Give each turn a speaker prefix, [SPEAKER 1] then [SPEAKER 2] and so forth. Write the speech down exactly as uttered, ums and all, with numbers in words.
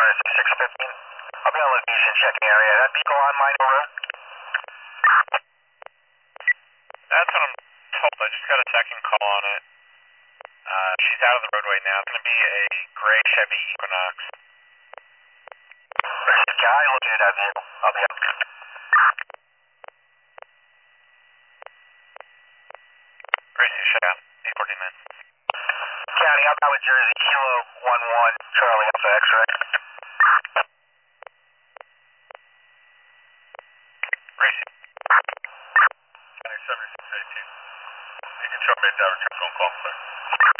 [SPEAKER 1] six fifteen. I'll be on location checking area. That vehicle on Minor Road?
[SPEAKER 2] That's what I'm told. I just got a second call on it. Uh, she's out of the roadway now. It's going to be a gray Chevy Equinox.
[SPEAKER 1] Can I look at that vehicle? I'll be up.
[SPEAKER 2] Gracie, shut out. eight forty-nine.
[SPEAKER 1] County, I'm out with Jersey, Kilo one one, Charlie Alpha X-ray.
[SPEAKER 2] Gracie.
[SPEAKER 1] County seventy-six eighteen. You can show me that return phone call, sir.